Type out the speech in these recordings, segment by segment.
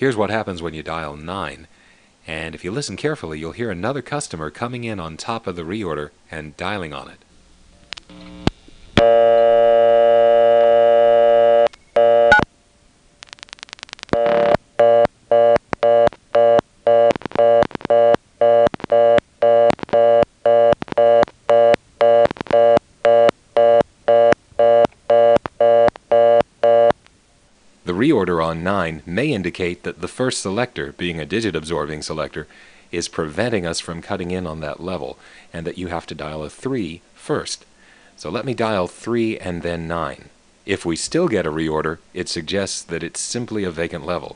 Here's what happens when you dial 9. And if you listen carefully, you'll hear another customer coming in on top of the reorder and dialing on it. The reorder on 9 may indicate that the first selector, being a digit-absorbing selector, is preventing us from cutting in on that level, and that you have to dial a 3 first. So let me dial 3 and then 9. If we still get a reorder, it suggests that it's simply a vacant level.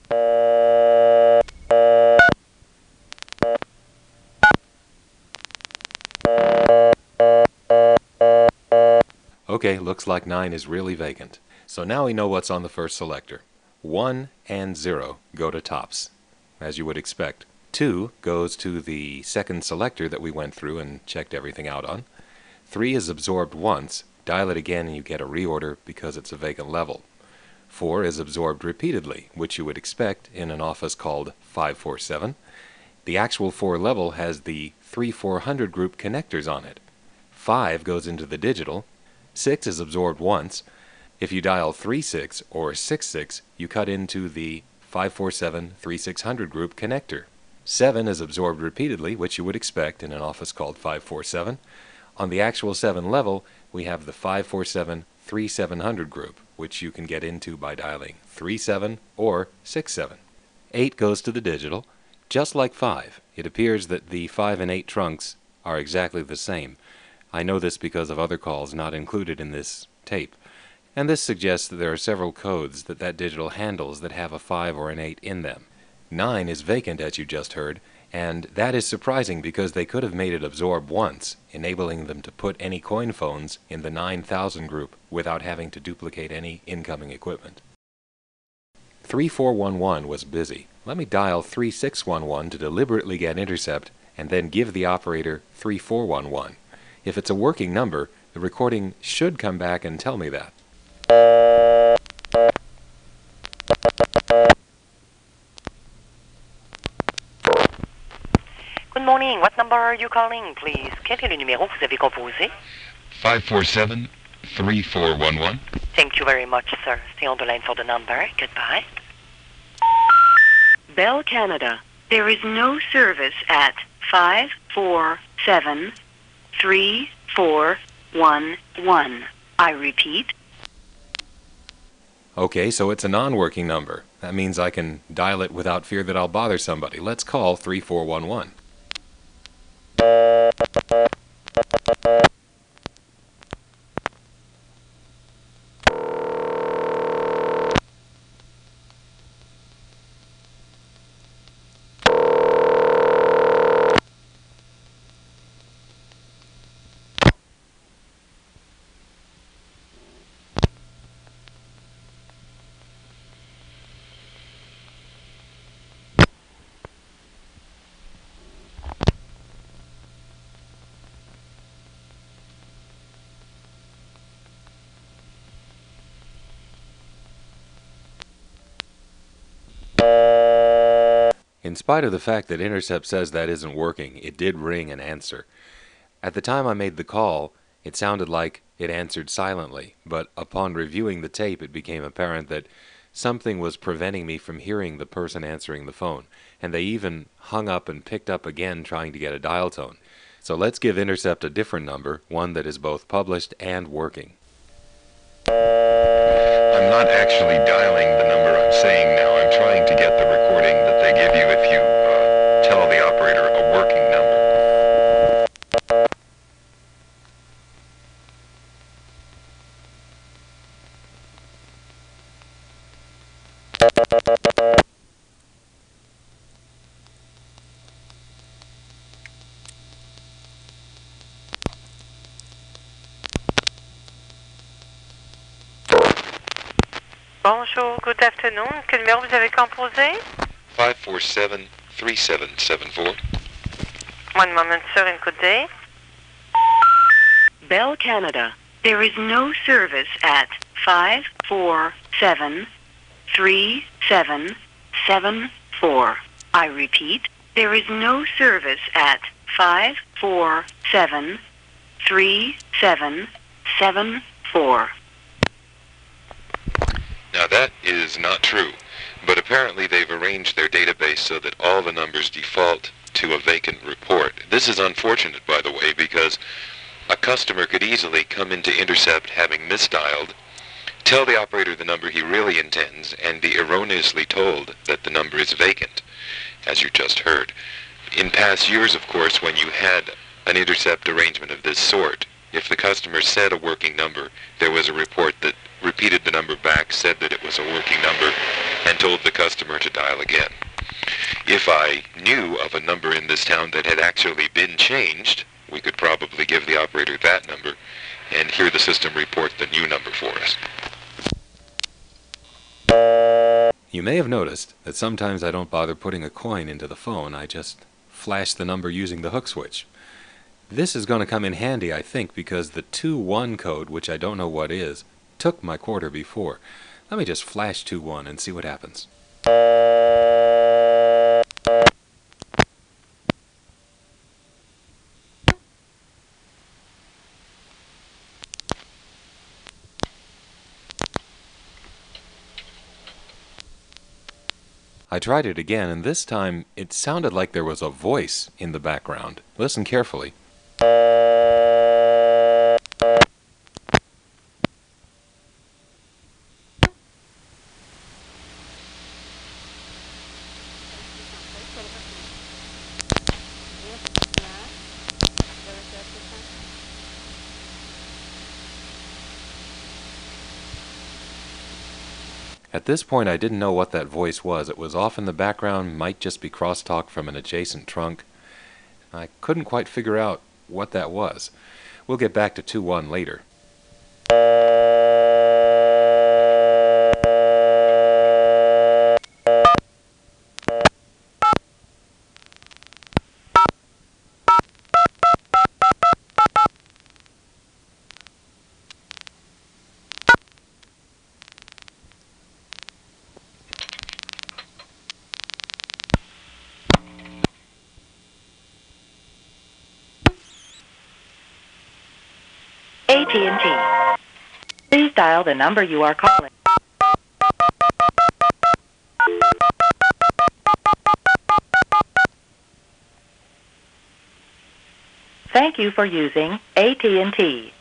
Okay, looks like 9 is really vacant. So now we know what's on the first selector. 1 and 0 go to tops, as you would expect. 2 goes to the second selector that we went through and checked everything out on. 3 is absorbed once. Dial it again and you get a reorder because it's a vacant level. 4 is absorbed repeatedly, which you would expect in an office called 547. The actual 4 level has the 3400 group connectors on it. 5 goes into the digital. 6 is absorbed once. If you dial 36 or 66, you cut into the 547-3600 group connector. 7 is absorbed repeatedly, which you would expect in an office called 547. On the actual 7 level, we have the 547-3700 group, which you can get into by dialing 37 or 67. 8 goes to the digital. Just like 5, it appears that the 5 and 8 trunks are exactly the same. I know this because of other calls not included in this tape. And this suggests that there are several codes that digital handles that have a 5 or an 8 in them. 9 is vacant, as you just heard, and that is surprising because they could have made it absorb once, enabling them to put any coin phones in the 9000 group without having to duplicate any incoming equipment. 3411 was busy. Let me dial 3611 to deliberately get intercept and then give the operator 3411. If it's a working number, the recording should come back and tell me that. Good morning. What number are you calling, please? Quel est le numéro que vous avez composé? 547-3411. Thank you very much, sir. Stay on the line for the number. Goodbye. Bell Canada. There is no service at 547-3411. I repeat. Okay, so it's a non-working number. That means I can dial it without fear that I'll bother somebody. Let's call 3411. In spite of the fact that Intercept says that isn't working, it did ring and answer. At the time I made the call, it sounded like it answered silently, but upon reviewing the tape it became apparent that something was preventing me from hearing the person answering the phone, and they even hung up and picked up again trying to get a dial tone. So let's give Intercept a different number, one that is both published and working. I'm not actually dialing the number I'm saying now. I'm trying to get the recording that they give you if you tell the operator a working number. Bonjour, good afternoon. Quel numéro vous avez composé? 547-3774. One moment, sir, and good day. Bell Canada. There is no service at 547-3774. 547-374. I repeat, there is no service at 547-3774. Now that is not true, but apparently they've arranged their database so that all the numbers default to a vacant report. This is unfortunate, by the way, because a customer could easily come into Intercept having misdialed, tell the operator the number he really intends, and be erroneously told that the number is vacant, as you just heard. In past years, of course, when you had an Intercept arrangement of this sort, if the customer said a working number, there was a report that repeated the number back, said that it was a working number, and told the customer to dial again. If I knew of a number in this town that had actually been changed, we could probably give the operator that number and hear the system report the new number for us. You may have noticed that sometimes I don't bother putting a coin into the phone, I just flash the number using the hook switch. This is going to come in handy, I think, because the 2-1 code, which I don't know what is, took my quarter before. Let me just flash 2-1 and see what happens. I tried it again, and this time it sounded like there was a voice in the background. Listen carefully. At this point, I didn't know what that voice was. It was off in the background, might just be crosstalk from an adjacent trunk. I couldn't quite figure out what that was. We'll get back to 2-1 later. AT&T. Please dial the number you are calling. Thank you for using AT&T. Hey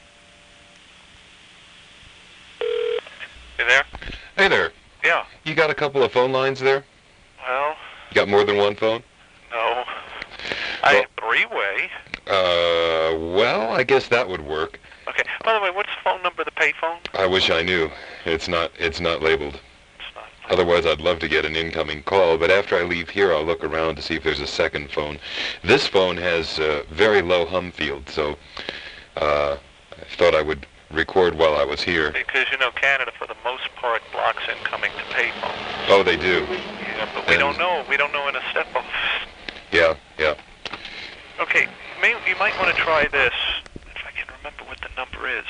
there. Hey there. Yeah. You got a couple of phone lines there? Well, You got more than one phone? no. I three-way. Well, I guess that would work. Okay. By the way, what's the phone number, the payphone? I wish I knew. It's not labeled. It's not. Otherwise, I'd love to get an incoming call, but after I leave here, I'll look around to see if there's a second phone. This phone has very low hum field, so I thought I would record while I was here. Because, Canada, for the most part, blocks incoming to payphone. Oh, they do? Yeah, but we don't know. We don't know in a step-off. Yeah. Okay, you might want to try this, if I can remember what the number is.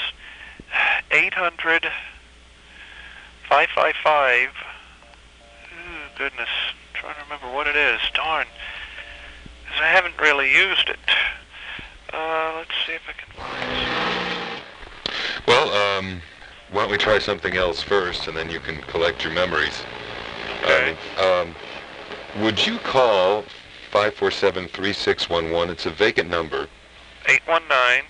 800-555. Oh, goodness. I'm trying to remember what it is. Darn. Because I haven't really used it. Let's see if I can find it. Well, why don't we try something else first, and then you can collect your memories. Okay. Would you call 547-3611? It's a vacant number. 819.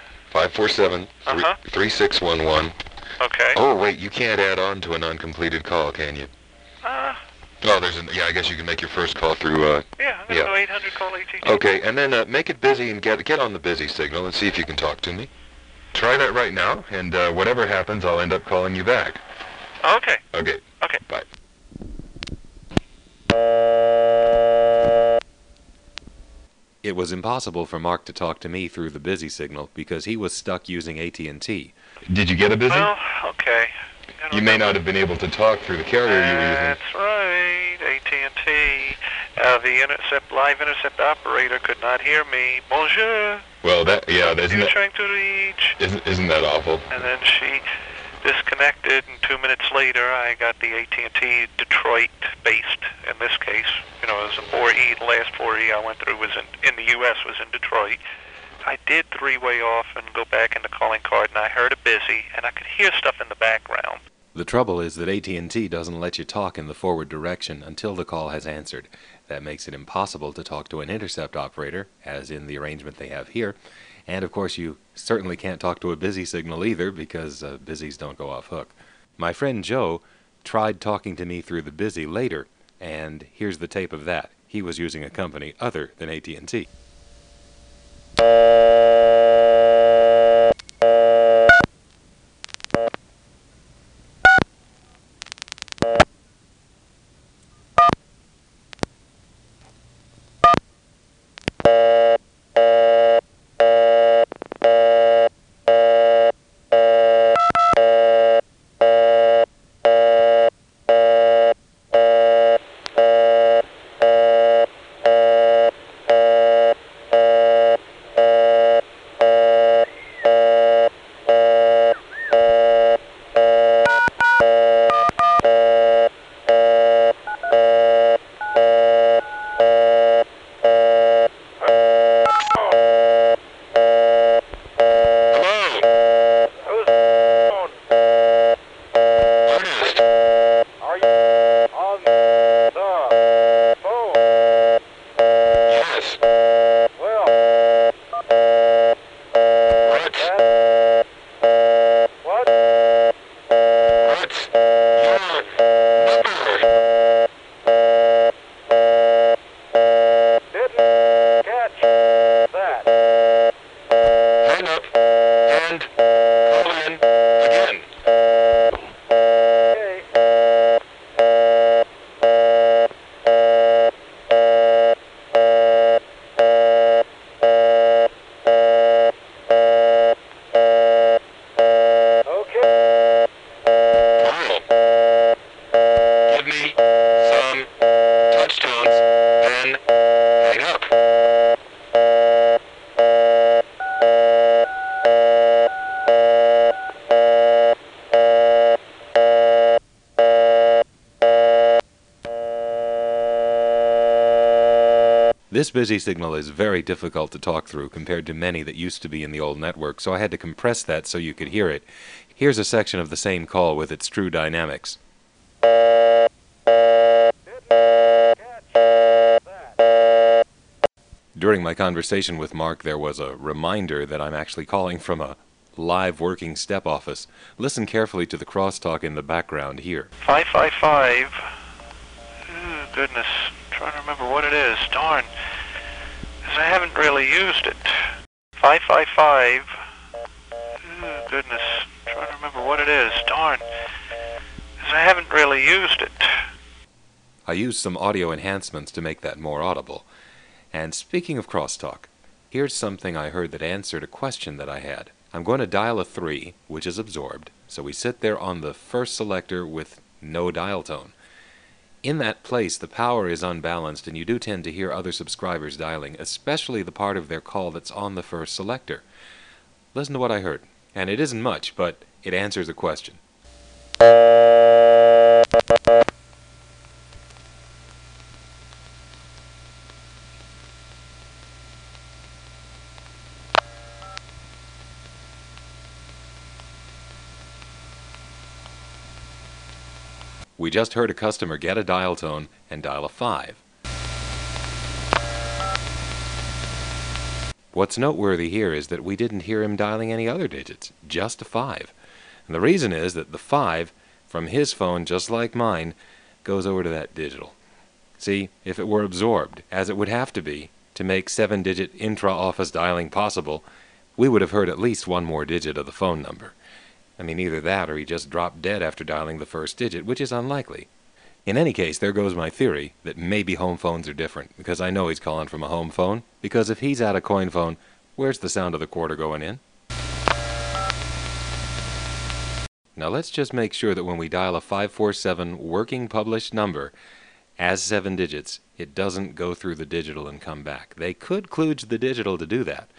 547-3611. Okay. Oh, wait, you can't add on to a non-completed call, can you? Oh, I guess you can make your first call through, Yeah, I'm going to go 800, call AT&T. Okay, and then make it busy and get on the busy signal and see if you can talk to me. Try that right now, and whatever happens, I'll end up calling you back. Okay. Okay. Okay. Bye. It was impossible for Mark to talk to me through the busy signal because he was stuck using AT&T. Did you get a busy? Well, okay. You may not have been able to talk through the carrier you were using. That's right, AT&T. The live intercept operator could not hear me. Bonjour. Well, isn't You're trying to reach. isn't that awful? And then she disconnected, and 2 minutes later, I got the AT&T Detroit-based in this case. You know, it was a 4E. The last 4E I went through was in the U.S., was in Detroit. I did three-way off and go back into calling card, and I heard a busy, and I could hear stuff in the background. The trouble is that AT&T doesn't let you talk in the forward direction until the call has answered. That makes it impossible to talk to an intercept operator, as in the arrangement they have here. And of course you certainly can't talk to a busy signal either, because busies don't go off hook. My friend Joe tried talking to me through the busy later, and here's the tape of that. He was using a company other than AT&T. This busy signal is very difficult to talk through compared to many that used to be in the old network, so I had to compress that so you could hear it. Here's a section of the same call with its true dynamics. During my conversation with Mark, there was a reminder that I'm actually calling from a live working step office. Listen carefully to the crosstalk in the background here. 555. Oh, goodness. I'm trying to remember what it is. Darn. Because I haven't really used it. 555. Oh, goodness. I'm trying to remember what it is. Darn. Because I haven't really used it. I used some audio enhancements to make that more audible. And speaking of crosstalk, here's something I heard that answered a question that I had. I'm going to dial a 3, which is absorbed, so we sit there on the first selector with no dial tone. In that place, the power is unbalanced, and you do tend to hear other subscribers dialing, especially the part of their call that's on the first selector. Listen to what I heard, and it isn't much, but it answers a question. We just heard a customer get a dial tone and dial a 5. What's noteworthy here is that we didn't hear him dialing any other digits, just a 5. And the reason is that the 5, from his phone, just like mine, goes over to that digital. See, if it were absorbed, as it would have to be, to make 7-digit intra-office dialing possible, we would have heard at least one more digit of the phone number. I mean, either that or he just dropped dead after dialing the first digit, which is unlikely. In any case, there goes my theory that maybe home phones are different, because I know he's calling from a home phone, because if he's at a coin phone, where's the sound of the quarter going in? Now let's just make sure that when we dial a 547 working published number as 7 digits, it doesn't go through the digital and come back. They could kludge the digital to do that.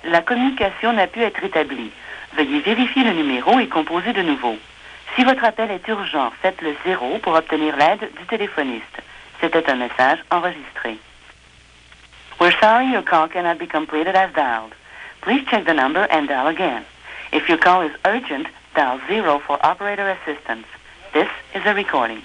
La communication n'a pu être établie. Veuillez vérifier le numéro et composer de nouveau. Si votre appel est urgent, faites le 0 pour obtenir l'aide du téléphoniste. C'était un message enregistré. We're sorry your call cannot be completed as dialed. Please check the number and dial again. If your call is urgent, dial 0 for operator assistance. This is a recording.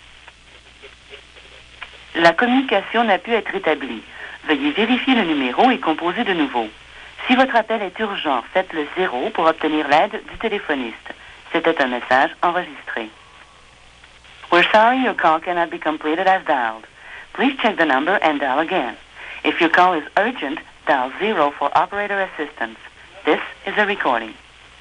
La communication n'a pu être établie. Veuillez vérifier le numéro et composer de nouveau. Si votre appel est urgent, faites le 0 pour obtenir l'aide du téléphoniste. C'était un message enregistré. We're sorry your call cannot be completed as dialed. Please check the number and dial again. If your call is urgent, dial 0 for operator assistance. This is a recording.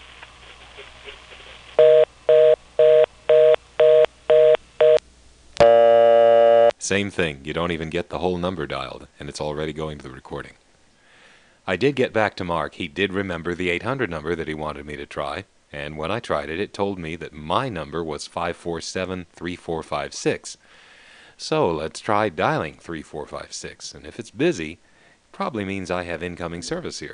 Same thing. You don't even get the whole number dialed, and it's already going to the recording. I did get back to Mark. He did remember the 800 number that he wanted me to try, and when I tried it, it told me that my number was 547-3456. So let's try dialing 3456, and if it's busy, it probably means I have incoming service here.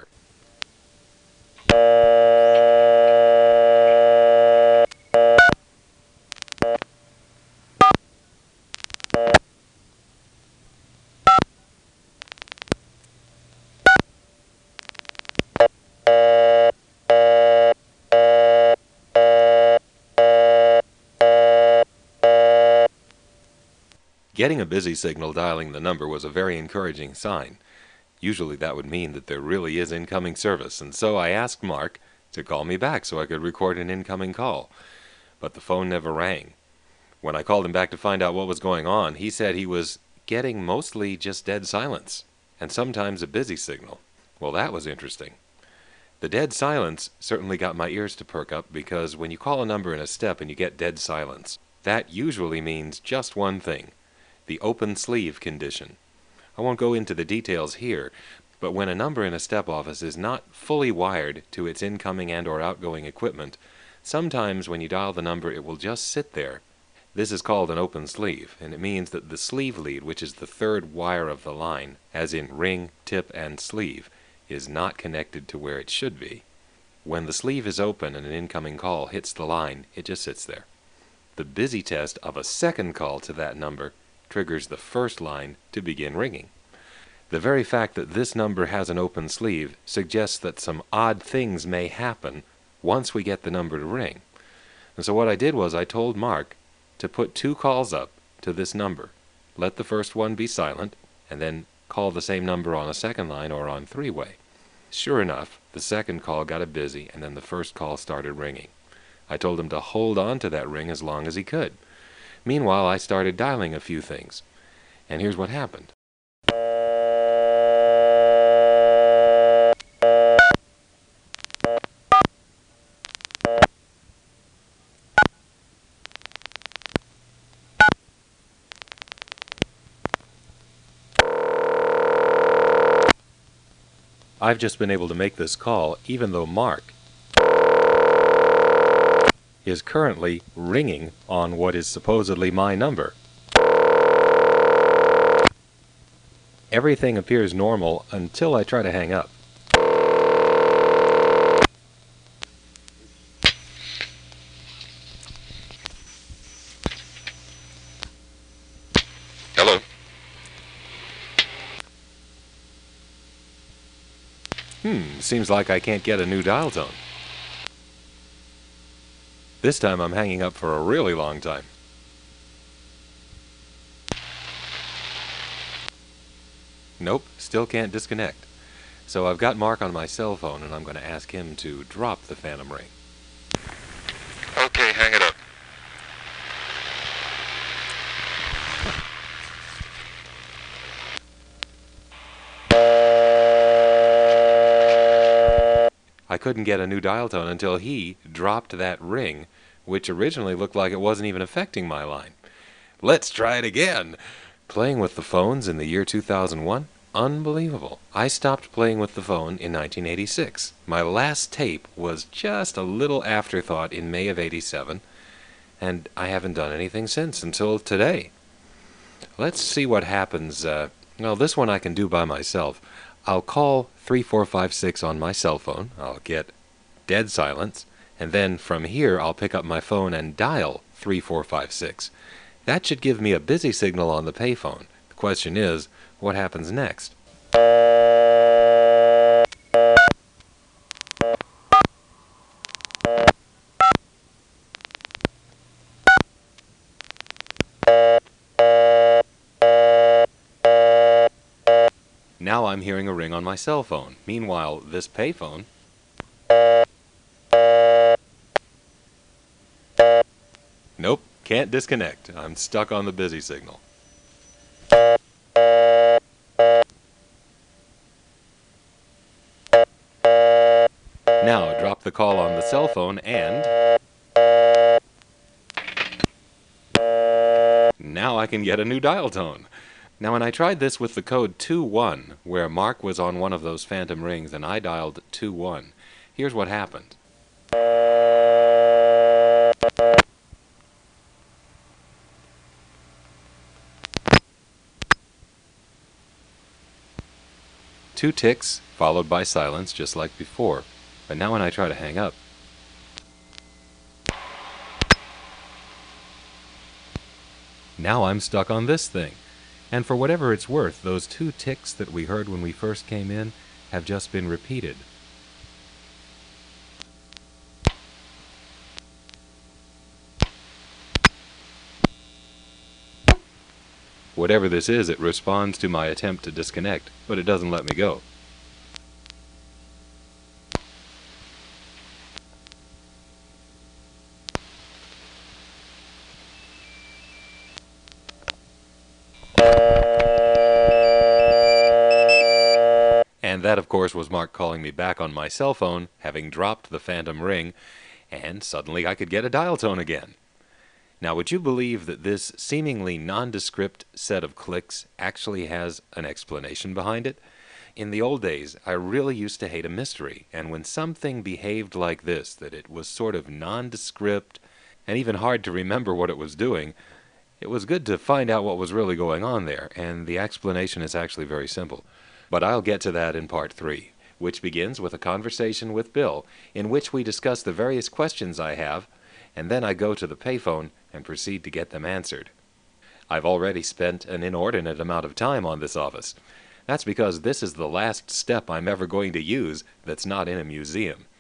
Getting a busy signal dialing the number was a very encouraging sign. Usually that would mean that there really is incoming service, and so I asked Mark to call me back so I could record an incoming call. But the phone never rang. When I called him back to find out what was going on, he said he was getting mostly just dead silence, and sometimes a busy signal. Well, that was interesting. The dead silence certainly got my ears to perk up, because when you call a number in a step and you get dead silence, that usually means just one thing: the open sleeve condition. I won't go into the details here, but when a number in a step office is not fully wired to its incoming and or outgoing equipment, sometimes when you dial the number it will just sit there. This is called an open sleeve, and it means that the sleeve lead, which is the third wire of the line, as in ring, tip, and sleeve, is not connected to where it should be. When the sleeve is open and an incoming call hits the line, it just sits there. The busy test of a second call to that number triggers the first line to begin ringing. The very fact that this number has an open sleeve suggests that some odd things may happen once we get the number to ring. And so what I did was I told Mark to put 2 calls up to this number. Let the first one be silent, and then call the same number on a second line or on 3-way. Sure enough, the second call got it busy, and then the first call started ringing. I told him to hold on to that ring as long as he could. Meanwhile, I started dialing a few things, and here's what happened. I've just been able to make this call even though Mark is currently ringing on what is supposedly my number. Everything appears normal until I try to hang up. Hello? Seems like I can't get a new dial tone. This time I'm hanging up for a really long time. Nope, still can't disconnect. So I've got Mark on my cell phone, and I'm going to ask him to drop the phantom ring. Okay, hang it up. I couldn't get a new dial tone until he dropped that ring, which originally looked like it wasn't even affecting my line. Let's try it again. Playing with the phones in the year 2001? Unbelievable. I stopped playing with the phone in 1986. My last tape was just a little afterthought in May of '87, and I haven't done anything since until today. Let's see what happens. Well, this one I can do by myself. I'll call 3456 on my cell phone. I'll get dead silence. And then from here, I'll pick up my phone and dial 3456. That should give me a busy signal on the payphone. The question is, what happens next? Now I'm hearing a ring on my cell phone. Meanwhile, this payphone... Nope, can't disconnect. I'm stuck on the busy signal. Now drop the call on the cell phone and... Now I can get a new dial tone. Now when I tried this with the code 21, where Mark was on one of those phantom rings and I dialed 21, here's what happened. Two ticks, followed by silence, just like before. But now when I try to hang up, now I'm stuck on this thing. And for whatever it's worth, those two ticks that we heard when we first came in have just been repeated. Whatever this is, it responds to my attempt to disconnect, but it doesn't let me go. And that, of course, was Mark calling me back on my cell phone, having dropped the phantom ring, and suddenly I could get a dial tone again. Now, would you believe that this seemingly nondescript set of clicks actually has an explanation behind it? In the old days, I really used to hate a mystery, and when something behaved like this, that it was sort of nondescript and even hard to remember what it was doing, it was good to find out what was really going on there, and the explanation is actually very simple. But I'll get to that in part 3, which begins with a conversation with Bill, in which we discuss the various questions I have, and then I go to the payphone and proceed to get them answered. I've already spent an inordinate amount of time on this office. That's because this is the last step I'm ever going to use that's not in a museum.